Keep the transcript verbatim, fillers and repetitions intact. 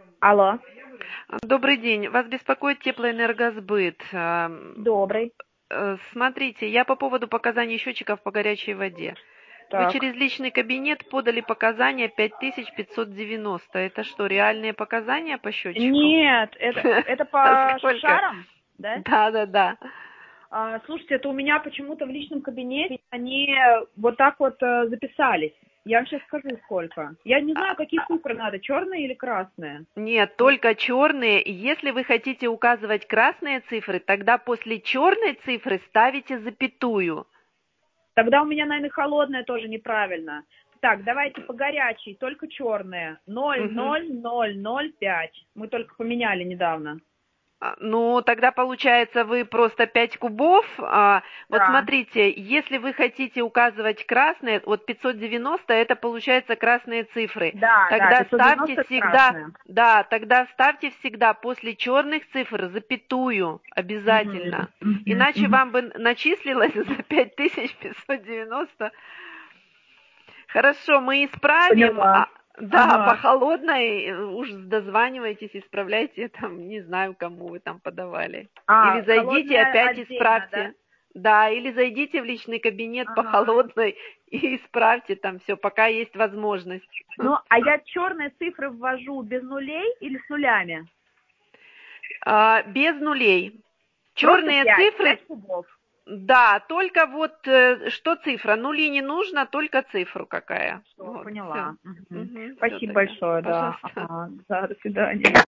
Алло, Добрый день. Вас беспокоит теплоэнергосбыт. Эм, добрый. э, Смотрите, я по поводу показаний счетчиков по горячей воде. Вы Так. через личный кабинет подали показания пять тысяч пятьсот девяносто. Это что, реальные показания по счетчику? Нет, это, это А по сколько? шарам, да? Да, да, да. А, слушайте, это у меня почему-то в личном кабинете они вот так вот э, записались. Я вам сейчас скажу, сколько. Я не знаю, какие цифры надо, черные или красные. Нет, только черные. Если вы хотите указывать красные цифры, тогда после черной цифры ставите запятую. Тогда у меня, наверное, холодное тоже неправильно. Так, давайте по горячей, только черные. ноль Мгм. ноль ноль ноль пять. Мы только поменяли недавно. А, Ну, тогда получается вы просто пять кубов. А, вот Да. смотрите, если вы хотите указывать красные, вот пятьсот девяносто это получается красные цифры. Да, да, Тогда пятьсот ставьте девяносто всегда, красные. да, тогда ставьте всегда после черных цифр запятую Мгм, обязательно. мгм, Иначе мгм. вам бы начислилось за пять тысяч пятьсот девяносто. Хорошо, мы исправим. Поняла. А, да, по Ага. холодной э, уж дозванивайтесь, исправляйте там, не знаю, кому вы там подавали. Или А, зайдите холодная опять отдельно, да? исправьте. Да, или зайдите в личный кабинет по Ага. холодной и исправьте там все, пока есть возможность. Ну, а я черные цифры ввожу без нулей или с нулями? А, без нулей. Просто Черные пять, цифры, пять кубов. да, только вот э, что цифра? Нули не нужно, только цифру какая. Все, Вот, все. поняла. Мгм. Угу, все Спасибо тогда. большое, да. Пожалуйста. Ага. Да, до свидания.